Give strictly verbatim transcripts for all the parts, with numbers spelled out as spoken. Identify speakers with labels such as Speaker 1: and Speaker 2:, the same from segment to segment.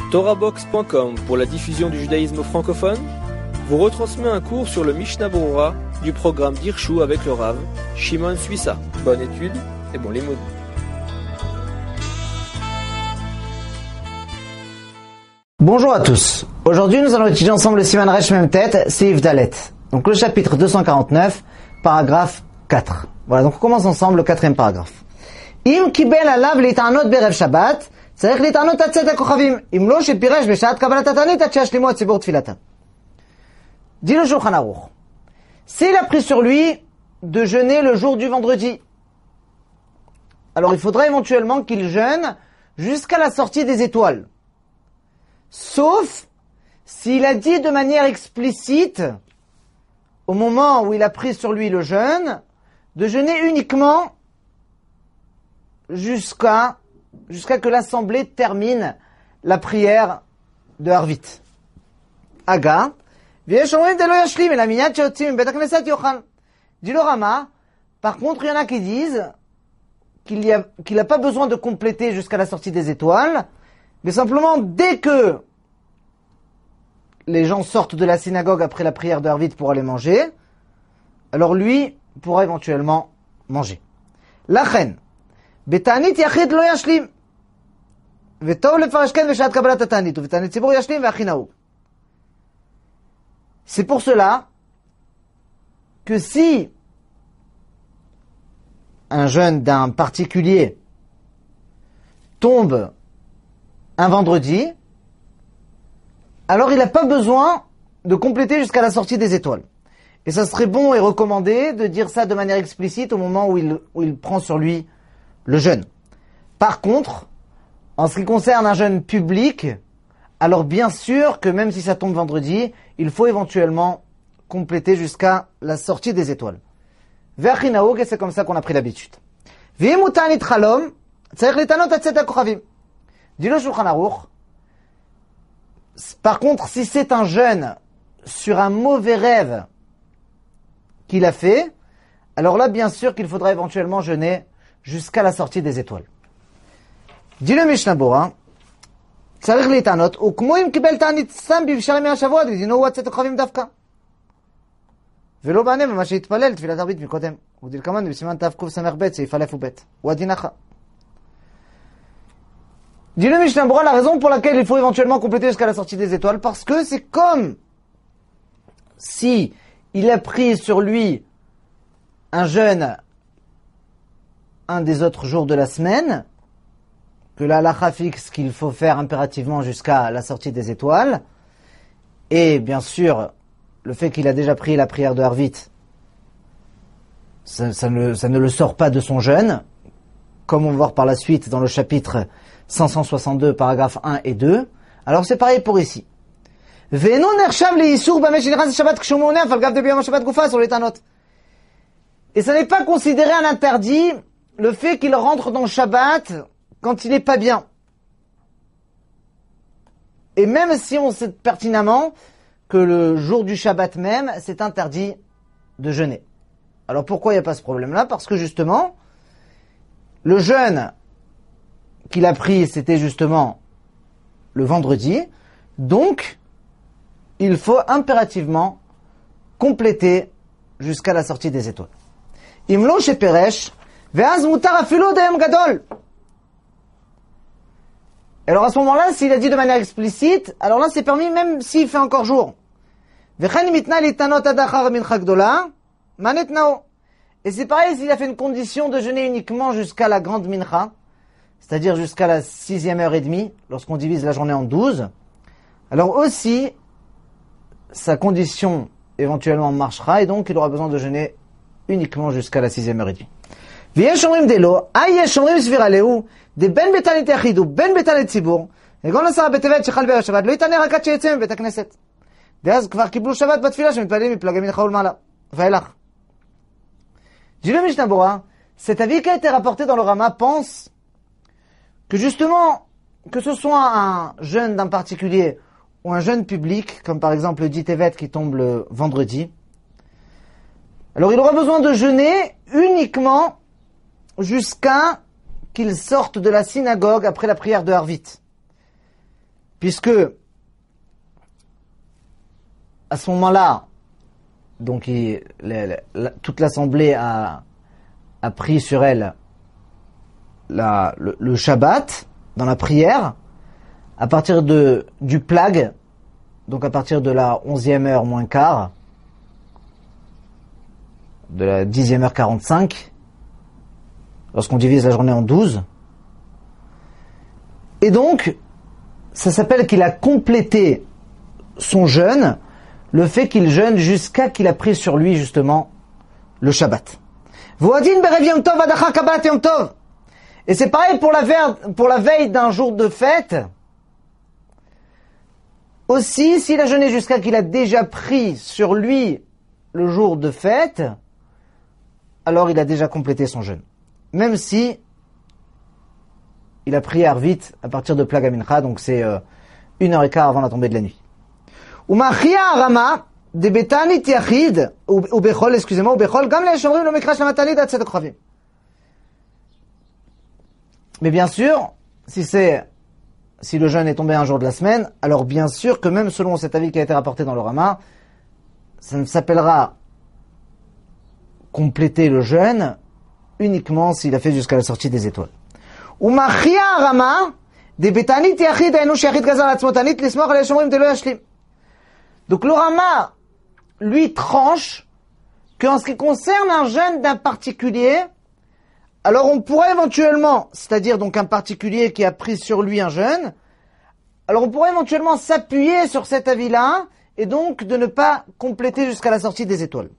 Speaker 1: Torahbox point com pour la diffusion du judaïsme francophone vous retransmet un cours sur le Mishnah Berurah du programme d'Hirshu avec le Rav Shimon Suissa. Bonne étude et bon limoud.
Speaker 2: Bonjour à tous. Aujourd'hui, nous allons étudier ensemble le Siman Resh Mem Tet, Seif Dalet. Donc le chapitre deux cent quarante-neuf, paragraphe quatre. Voilà, donc on commence ensemble le quatrième paragraphe. Im kibel alav litanot berev Shabbat, tzarich litanot atzet hakochavim, im lo shepiresh beshat kabbalat hatanit at sheyashlimu et tzibur tfilatan. Dit le Shulchan Aruch. S'il a pris sur lui de jeûner le jour du vendredi, alors il faudra éventuellement qu'il jeûne jusqu'à la sortie des étoiles. Sauf s'il a dit de manière explicite, au moment où il a pris sur lui le jeûne, de jeûner uniquement jusqu'à jusqu'à que l'assemblée termine la prière de Harvit. Aga, dit le Rama, par contre, il y en a qui disent qu'il y a, qu'il n'a pas besoin de compléter jusqu'à la sortie des étoiles, mais simplement, dès que les gens sortent de la synagogue après la prière de Harvit pour aller manger, alors lui pourra éventuellement manger. Lachen, betanit yachid lo yashlim, vetov lefarashken veshat kabbalat hatanit, vetanit tzibur yashlim ve'achinahu. C'est pour cela que si un jeûne d'un particulier tombe un vendredi, alors il n'a pas besoin de compléter jusqu'à la sortie des étoiles. Et ça serait bon et recommandé de dire ça de manière explicite au moment où il, où il prend sur lui le jeûne. Par contre, en ce qui concerne un jeûne public, alors bien sûr que même si ça tombe vendredi, il faut éventuellement compléter jusqu'à la sortie des étoiles. Ve'achinahu, c'est comme ça qu'on a pris l'habitude. Ve'imutani tchalom, tzarich litanot atzet hakochavim. Dit le Shulchan Aruch. Par contre, si c'est un jeûne sur un mauvais rêve qu'il a fait, alors là, bien sûr qu'il faudra éventuellement jeûner jusqu'à la sortie des étoiles. Dit le Mishnah Berurah, tzarich litanot, ukmo im kibel ta'anit sam bivshar yemei hashavua, didinou hu atzet hakochavim davka. Velo ba'ane b'ma she'itpalel tfilat Harvit mikodem. Udilkaman b'siman tav kuf samer bet, seif alef ubet. Ou adinacha. Dit le Mishnah Berurah, la raison pour laquelle il faut éventuellement compléter jusqu'à la sortie des étoiles, parce que c'est comme si il a pris sur lui un jeûne un des autres jours de la semaine, que la halakha fixe qu'il faut faire impérativement jusqu'à la sortie des étoiles, et bien sûr, le fait qu'il a déjà pris la prière de Harvit, ça, ça, ne, ça ne le sort pas de son jeûne, comme on va voir par la suite dans le chapitre cinq cent soixante-deux, paragraphes un et deux. Alors c'est pareil pour ici. Et ça n'est pas considéré un interdit, le fait qu'il rentre dans le Shabbat quand il n'est pas bien. Et même si on sait pertinemment que le jour du Shabbat même, c'est interdit de jeûner. Alors pourquoi il n'y a pas ce problème-là? Parce que justement, le jeûne qu'il a pris, c'était justement le vendredi. Donc, il faut impérativement compléter jusqu'à la sortie des étoiles. Imlo sheperesh, ve'az mutar afilu d'ayom gadol. Alors à ce moment-là, s'il a dit de manière explicite, alors là c'est permis même s'il fait encore jour. Ve'chen mitna litanot adachar mincha gdola, manetnao. Et c'est pareil s'il a fait une condition de jeûner uniquement jusqu'à la grande mincha, c'est-à-dire jusqu'à la sixième heure et demie, lorsqu'on divise la journée en douze. Alors aussi, sa condition éventuellement marchera, et donc il aura besoin de jeûner uniquement jusqu'à la sixième heure et demie. ויש אומרים דלו, אי יש אומרים סבירה להו, דבן בתנית יחיד ובין בתנית ציבור, לגון עשרה בטבת שחל בערב שבת, לא יתענה רק עד שיצא מבית הכנסת. ואז כבר קיבלו שבת בתפילה שמתפללים מפלגי מנחה ולמעלה. ואילך. Dit le Mishnah Berurah, cet avis qui a été rapporté dans le Rama pense que justement, que ce soit un jeûne d'un particulier ou un jeûne public, comme par exemple le dit Tevet qui tombe le vendredi, alors il aura besoin de jeûner uniquement jusqu'à qu'il sorte de la synagogue après la prière de Harvit. puisque à ce moment-là, donc il, la, la, toute l'assemblée a, a pris sur elle la, le, le Shabbat dans la prière, à partir de du plag, donc à partir de la onzième heure moins quart, de la dixième heure quarante-cinq, lorsqu'on divise la journée en douze. Et donc, ça s'appelle qu'il a complété son jeûne, le fait qu'il jeûne jusqu'à qu'il a pris sur lui justement le Shabbat. Et c'est pareil pour la veille, pour la veille d'un jour de fête. Aussi, s'il a jeûné jusqu'à qu'il a déjà pris sur lui le jour de fête, alors il a déjà complété son jeûne. Même si il a prié Arvit à partir de Plag HaMincha, donc c'est euh, une heure et quart avant la tombée de la nuit. Umachia Arama de Betanit Yachid ou Bechol, excusez-moi, ou Bechol, comme les Shomrim le Mikrash la Matanit at Tzedek Chavim. Mais bien sûr, si c'est si le jeûne est tombé un jour de la semaine, alors bien sûr que même selon cet avis qui a été rapporté dans le Rama, ça ne s'appellera compléter le jeûne uniquement s'il a fait jusqu'à la sortie des étoiles. Umachia Rama de Betanit Yachid ainu shachid gazar atzmotanit lismoch al shomrim de lo yashlim. Donc le Rama lui tranche qu'en ce qui concerne un jeûne d'un particulier, alors on pourrait éventuellement, c'est-à-dire donc un particulier qui a pris sur lui un jeûne, alors on pourrait éventuellement s'appuyer sur cet avis-là et donc de ne pas compléter jusqu'à la sortie des étoiles.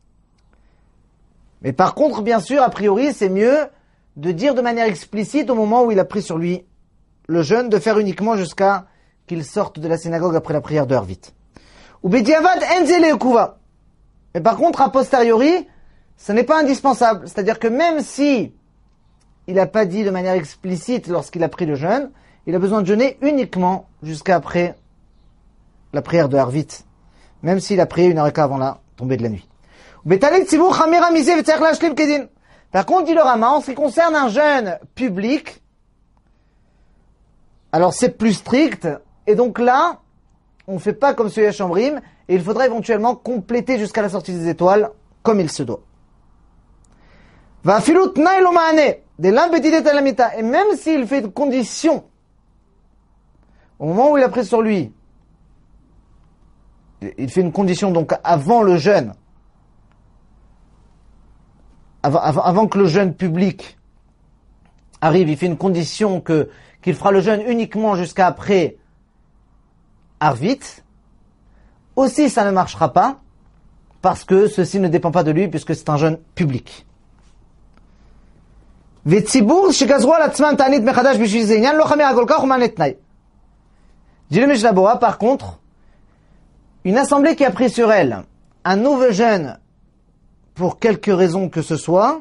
Speaker 2: Mais par contre, bien sûr, a priori, c'est mieux de dire de manière explicite au moment où il a pris sur lui le jeûne, de faire uniquement jusqu'à qu'il sorte de la synagogue après la prière de Harvit. Ou bediavad enzele ukuva. Mais par contre, a posteriori, ce n'est pas indispensable. C'est-à-dire que même si il n'a pas dit de manière explicite lorsqu'il a pris le jeûne, il a besoin de jeûner uniquement jusqu'à après la prière de Harvit, même s'il a prié une heure et quart avant la tombée de la nuit. Par contre, dit le Rama, en ce qui concerne un jeûne public, alors c'est plus strict, et donc là, on ne fait pas comme celui à Shomrim, et il faudra éventuellement compléter jusqu'à la sortie des étoiles, comme il se doit. Et même s'il fait une condition, au moment où il a pris sur lui, il fait une condition donc avant le jeûne, avant, avant, avant que le jeûne public arrive, il fait une condition que qu'il fera le jeûne uniquement jusqu'à après Harvit. Aussi, ça ne marchera pas, parce que ceci ne dépend pas de lui, puisque c'est un jeûne public. Dit le Mishnah Berurah, par contre, une assemblée qui a pris sur elle un nouveau jeûne pour quelque raison que ce soit,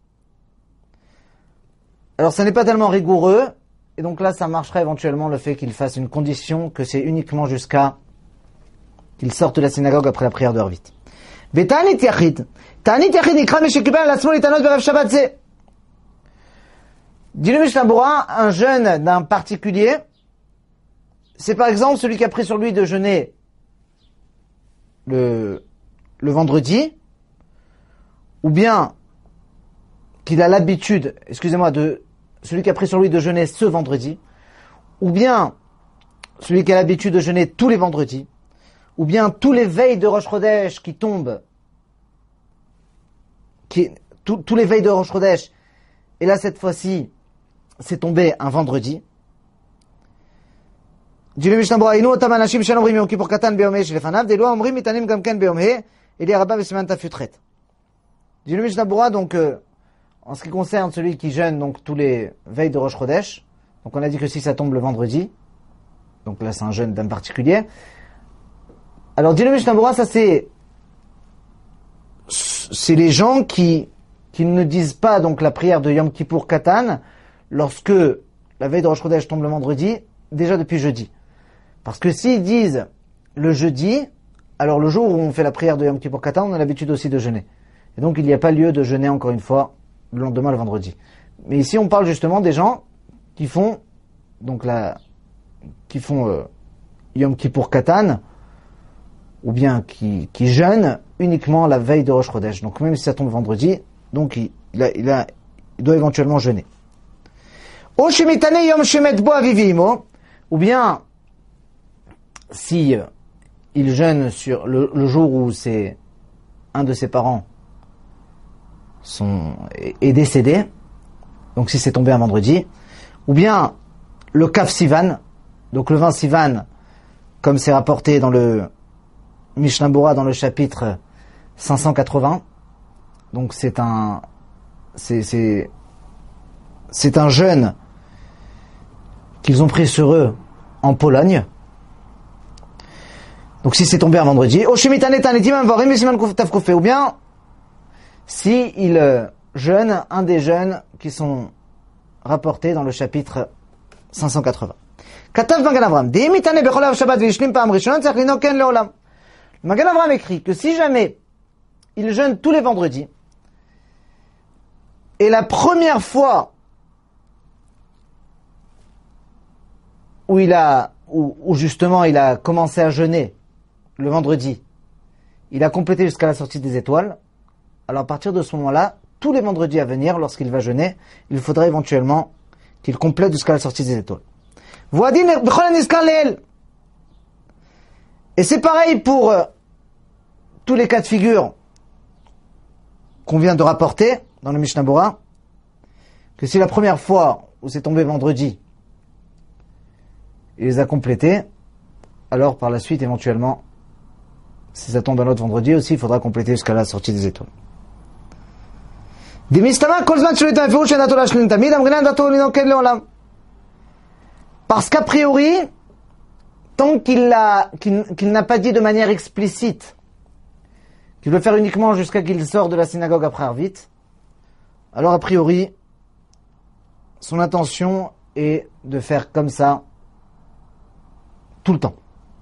Speaker 2: alors ça n'est pas tellement rigoureux, et donc là ça marcherait éventuellement le fait qu'il fasse une condition que c'est uniquement jusqu'à qu'il sorte de la synagogue après la prière de Harvit. Betanit Yachid. Tanit Yachid nikra meshekibel atzmo litanot berev Shabbat ze. Dit le Mishnah Berurah, un jeûne d'un particulier, c'est par exemple celui qui a pris sur lui de jeûner le, le vendredi, ou bien qu'il a l'habitude, excusez-moi, de celui qui a pris sur lui de jeûner ce vendredi, ou bien celui qui a l'habitude de jeûner tous les vendredis, ou bien tous les veilles de Rosh Chodesh qui tombent, qui, tous, tous les veilles de Rosh Chodesh, et là cette fois-ci, c'est tombé un vendredi. Dit le Mishnah Berurah, inu otam anashim shen omrim yom kippur katan beyom he shelefanav, delo omrim mitanim gam ken beyom he, eli rabba v'siman tafutret. Dit le Mishnah Berurah, donc, euh, en ce qui concerne celui qui jeûne donc tous les veilles de Rosh Chodesh, donc on a dit que si ça tombe le vendredi, donc là c'est un jeûne d'un particulier. Alors dit le Mishnah Berurah, ça c'est c'est les gens qui qui ne disent pas donc la prière de Yom Kippur Katan lorsque la veille de Rosh Chodesh tombe le vendredi, déjà depuis jeudi. Parce que s'ils disent le jeudi, alors le jour où on fait la prière de Yom Kippur Katan, on a l'habitude aussi de jeûner. Et donc il n'y a pas lieu de jeûner encore une fois le lendemain, le vendredi. Mais ici on parle justement des gens qui font donc la qui font euh, Yom Kippour Katan, ou bien qui, qui jeûnent uniquement la veille de Rosh Chodesh. Donc même si ça tombe vendredi, donc il, il, a, il, a, il doit éventuellement jeûner. Ou bien si euh, il jeûne sur le, le jour où c'est un de ses parents sont, est, est décédé, donc si c'est tombé un vendredi, ou bien le Kaf Sivan, donc le vingt Sivan, comme c'est rapporté dans le Mishnah Bora dans le chapitre cinq cent quatre-vingts, donc c'est un c'est c'est c'est un jeûne qu'ils ont pris sur eux en Pologne. Donc si c'est tombé un vendredi, ou bien si il euh, jeûne un des jeûnes qui sont rapportés dans le chapitre cinq cent quatre-vingts. Katav Magan Avram, Magan Avram écrit que si jamais il jeûne tous les vendredis, et la première fois où il a, où, où justement il a commencé à jeûner le vendredi, il a complété jusqu'à la sortie des étoiles, alors à partir de ce moment-là, tous les vendredis à venir, lorsqu'il va jeûner, il faudra éventuellement qu'il complète jusqu'à la sortie des étoiles. Et c'est pareil pour euh, tous les cas de figure qu'on vient de rapporter dans le Mishnah Bora, que si la première fois où c'est tombé vendredi, il les a complétés, alors par la suite éventuellement, si ça tombe un autre vendredi aussi, il faudra compléter jusqu'à la sortie des étoiles. Parce qu'a priori, tant qu'il l'a, qu'il, qu'il n'a pas dit de manière explicite qu'il veut faire uniquement jusqu'à qu'il sorte de la synagogue après Arvit, alors a priori, son intention est de faire comme ça tout le temps.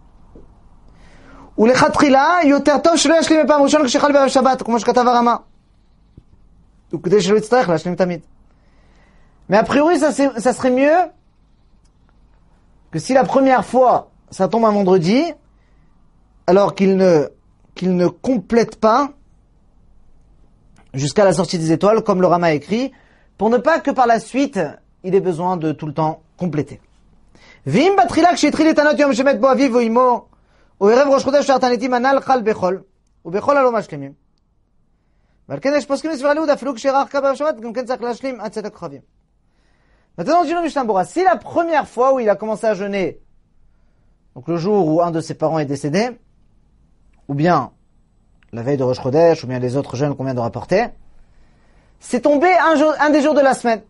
Speaker 2: ולכתחילה יותר טוב שלא ישלים בפעם ראשונה כשחל בערב שבת, כמו שכתב הרמה. וכדי שלא יצטרך להשלים תמיד. Mais a priori, ça, ça serait mieux que si la première fois ça tombe un vendredi, alors qu'il ne, qu'il ne complète pas jusqu'à la sortie des étoiles, comme le Rama a écrit, pour ne pas que par la suite, il ait besoin de tout le temps compléter. Vim batrila kshetri letanot yom shemet bo aviv o imo, o erev rosh chodesh shartanetim anal chal bechol, ou bechol alo mashlemim. ועל כן יש פוסקים לסברה ליהודה, אפילו כשרחקה בערב שבת, גם כן צריך להשלים עד צאת הכוכבים. Maintenant, dit le Mishnah Bora, si la première fois où il a commencé à jeûner, donc le jour où un de ses parents est décédé, ou bien la veille de Rosh Chodesh, ou bien les autres jeûnes qu'on vient de rapporter, c'est tombé un, jour, un des jours de la semaine.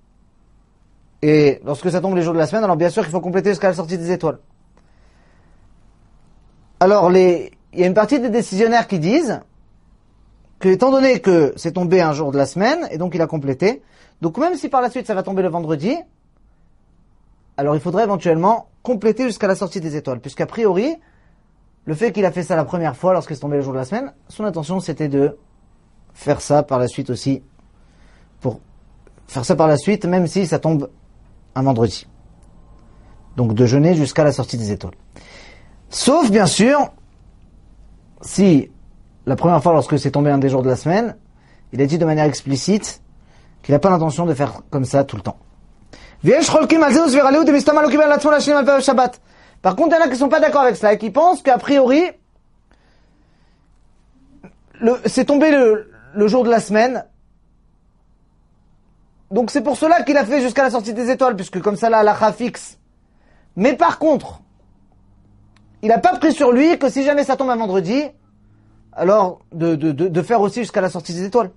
Speaker 2: Et lorsque ça tombe les jours de la semaine, alors bien sûr qu'il faut compléter jusqu'à la sortie des étoiles. Alors, les, il y a une partie des décisionnaires qui disent que, étant donné que c'est tombé un jour de la semaine, et donc il a complété, donc même si par la suite ça va tomber le vendredi, alors il faudrait éventuellement compléter jusqu'à la sortie des étoiles, puisqu'a priori, le fait qu'il a fait ça la première fois lorsque c'est tombé le jour de la semaine, son intention c'était de faire ça par la suite aussi, pour faire ça par la suite, même si ça tombe un vendredi. Donc de jeûner jusqu'à la sortie des étoiles. Sauf bien sûr, si la première fois lorsque c'est tombé un des jours de la semaine, il a dit de manière explicite qu'il n'a pas l'intention de faire comme ça tout le temps. Par contre, il y en a qui ne sont pas d'accord avec cela et qui pensent qu'a priori, le, c'est tombé le, le jour de la semaine. Donc c'est pour cela qu'il a fait jusqu'à la sortie des étoiles, puisque comme ça là, la fixe. Mais par contre, il n'a pas pris sur lui que si jamais ça tombe un vendredi, alors de, de, de, de faire aussi jusqu'à la sortie des étoiles.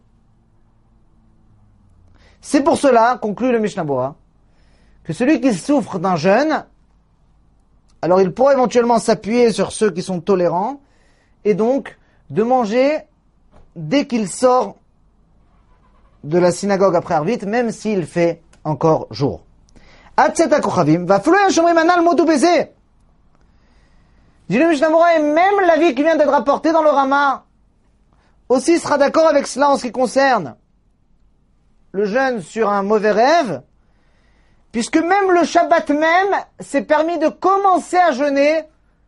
Speaker 2: C'est pour cela, conclut le Mishnah Bora, que celui qui souffre d'un jeûne, alors il pourra éventuellement s'appuyer sur ceux qui sont tolérants, et donc de manger dès qu'il sort de la synagogue après Arvit, même s'il fait encore jour. Atzeta kochavim, va flouer shomrim anal modou baiser. Dit le Mishnah Bora, et même l'avis qui vient d'être rapporté dans le Rama, aussi sera d'accord avec cela en ce qui concerne le jeûne sur un mauvais rêve, puisque même le Shabbat même, c'est permis de commencer à jeûner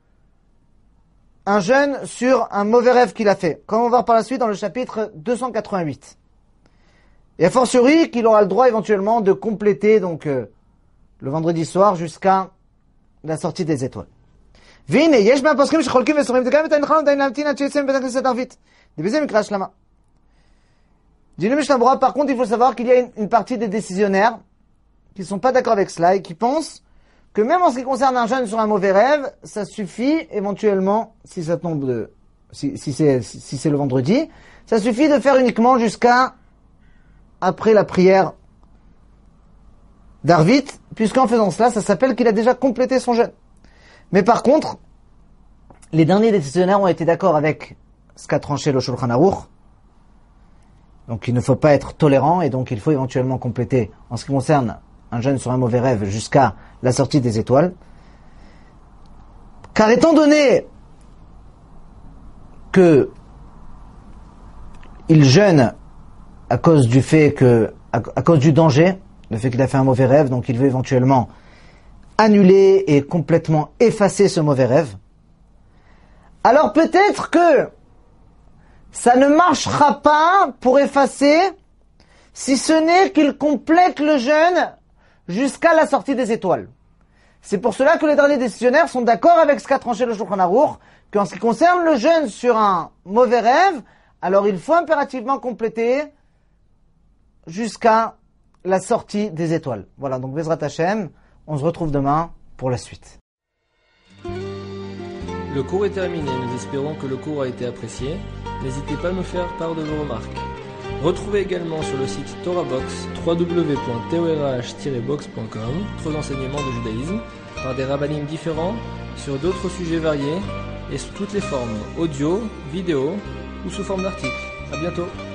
Speaker 2: un jeûne sur un mauvais rêve qu'il a fait, comme on va voir par la suite dans le chapitre deux cent quatre-vingt-huit. Et a fortiori qu'il aura le droit éventuellement de compléter donc euh, le vendredi soir jusqu'à la sortie des étoiles. והנה, יש מהפוסקים שחולקים וסורים, וגם את ההנחלון עדיין להמתין עד שיצא מבית הכנסת הערבית. דבזה מקרא השלמה. Dit le Mishnah Berurah, par contre, il faut savoir qu'il y a une, une partie des décisionnaires qui ne sont pas d'accord avec cela et qui pensent que même en ce qui concerne un jeûne sur un mauvais rêve, ça suffit éventuellement, si ça tombe de, si, si c'est, si, si c'est le vendredi, ça suffit de faire uniquement jusqu'à après la prière d'Arvit, puisqu'en faisant cela, ça s'appelle qu'il a déjà complété son jeûne. Mais par contre, les derniers décisionnaires ont été d'accord avec ce qu'a tranché le Shulchan Aruch. Donc il ne faut pas être tolérant et donc il faut éventuellement compléter en ce qui concerne un jeûne sur un mauvais rêve jusqu'à la sortie des étoiles. Car étant donné que il jeûne à cause du fait que, à, à cause du danger, le fait qu'il a fait un mauvais rêve, donc il veut éventuellement annuler et complètement effacer ce mauvais rêve. Alors peut-être que ça ne marchera pas pour effacer, si ce n'est qu'il complète le jeûne jusqu'à la sortie des étoiles. C'est pour cela que les derniers décisionnaires sont d'accord avec ce qu'a tranché le Shulchan Aruch, qu'en ce qui concerne le jeûne sur un mauvais rêve, alors il faut impérativement compléter jusqu'à la sortie des étoiles. Voilà, donc Bezrat Hashem, on se retrouve demain pour la suite.
Speaker 1: Le cours est terminé, nous espérons que le cours a été apprécié. N'hésitez pas à nous faire part de vos remarques. Retrouvez également sur le site TorahBox w w w point torah tiret box point com d'autres enseignements de judaïsme par des rabbinim différents sur d'autres sujets variés et sous toutes les formes, audio, vidéo ou sous forme d'articles. À bientôt.